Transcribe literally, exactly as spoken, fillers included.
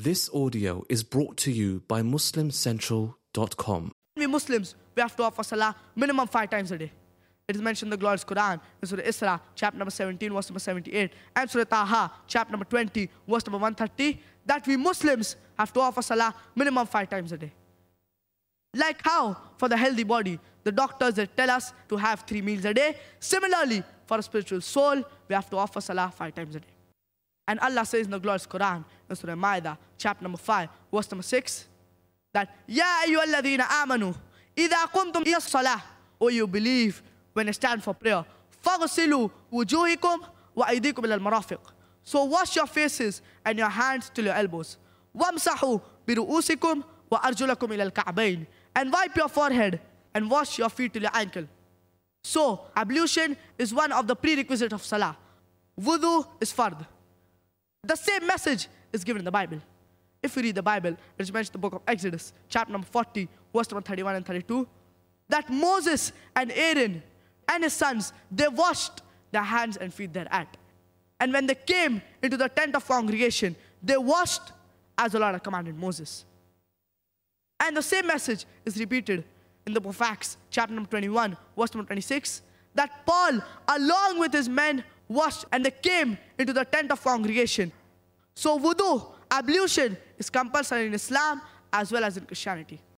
This audio is brought to you by Muslim Central dot com. We Muslims, we have to offer salah minimum five times a day. It is mentioned in the glorious Quran, in Surah Isra, chapter number seventeen, verse number seventy-eight, and Surah Taha, chapter number twenty, verse number one thirty, that we Muslims have to offer salah minimum five times a day. Like how, for the healthy body, the doctors they tell us to have three meals a day, similarly, for a spiritual soul, we have to offer salah five times a day. And Allah says in the glorious Quran, in Surah Ma'idah, chapter number five, verse number six, that Ya ayyuhalladhina amanu, idha qumtum ila salah, O you believe, when you stand for prayer, faghsilu wujuhikum wa aydikum ila al-marafiq. So wash your faces and your hands till your elbows. Wamsahu bi ru'usikum wa arjulakum ila al-ka'bayn. And wipe your forehead and wash your feet till your ankle. So ablution is one of the prerequisites of salah. Wudu is fard. The same message is given in the Bible. If we read the Bible, it is mentioned in the book of Exodus, chapter number forty, verse number thirty-one and thirty-two, that Moses and Aaron and his sons, they washed their hands and feet thereat. And when they came into the tent of congregation, they washed as the Lord had commanded Moses. And the same message is repeated in the book of Acts, chapter number twenty-one, verse number twenty-six, that Paul, along with his men, washed and they came into the tent of congregation. So wudu, ablution, is compulsory in Islam as well as in Christianity.